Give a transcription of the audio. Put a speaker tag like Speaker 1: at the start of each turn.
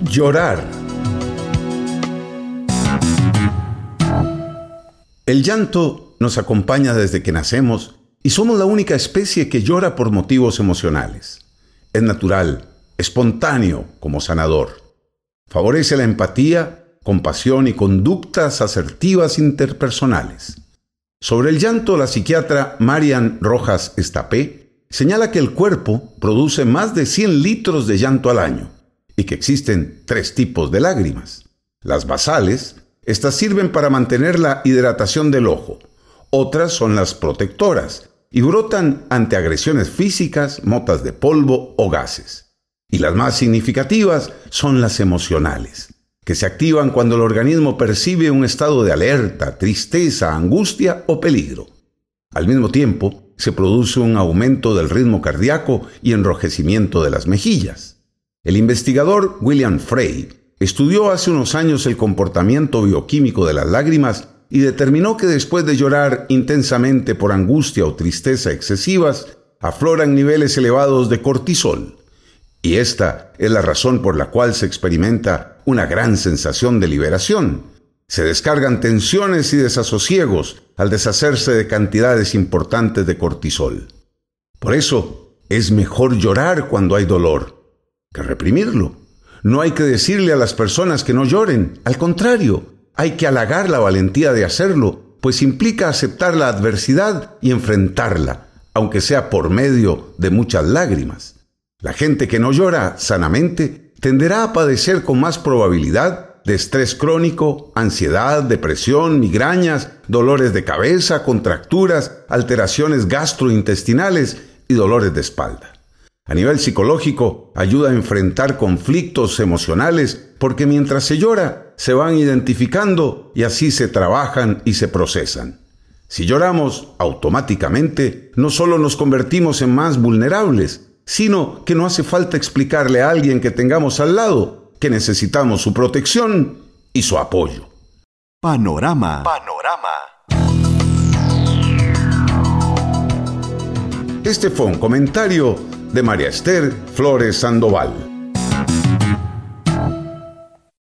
Speaker 1: Llorar. El llanto nos acompaña desde que nacemos y somos la única especie que llora por motivos emocionales. Es natural, espontáneo como sanador. Favorece la empatía, compasión y conductas asertivas interpersonales. Sobre el llanto, la psiquiatra Marian Rojas Estapé señala que el cuerpo produce más de 100 litros de llanto al año y que existen 3 tipos de lágrimas. Las basales, estas sirven para mantener la hidratación del ojo. Otras son las protectoras y brotan ante agresiones físicas, motas de polvo o gases. Y las más significativas son las emocionales, que se activan cuando el organismo percibe un estado de alerta, tristeza, angustia o peligro. Al mismo tiempo, se produce un aumento del ritmo cardíaco y enrojecimiento de las mejillas. El investigador William Frey estudió hace unos años el comportamiento bioquímico de las lágrimas y determinó que después de llorar intensamente por angustia o tristeza excesivas, afloran niveles elevados de cortisol. Y esta es la razón por la cual se experimenta una gran sensación de liberación. Se descargan tensiones y desasosiegos al deshacerse de cantidades importantes de cortisol. Por eso, es mejor llorar cuando hay dolor que reprimirlo. No hay que decirle a las personas que no lloren. Al contrario, hay que halagar la valentía de hacerlo, pues implica aceptar la adversidad y enfrentarla, aunque sea por medio de muchas lágrimas. La gente que no llora sanamente tenderá a padecer con más probabilidad de estrés crónico, ansiedad, depresión, migrañas, dolores de cabeza, contracturas, alteraciones gastrointestinales y dolores de espalda. A nivel psicológico, ayuda a enfrentar conflictos emocionales porque mientras se llora, se van identificando y así se trabajan y se procesan. Si lloramos, automáticamente, no solo nos convertimos en más vulnerables, sino que no hace falta explicarle a alguien que tengamos al lado que necesitamos su protección y su apoyo.
Speaker 2: Panorama.
Speaker 1: Este fue un comentario de María Esther Flores Sandoval.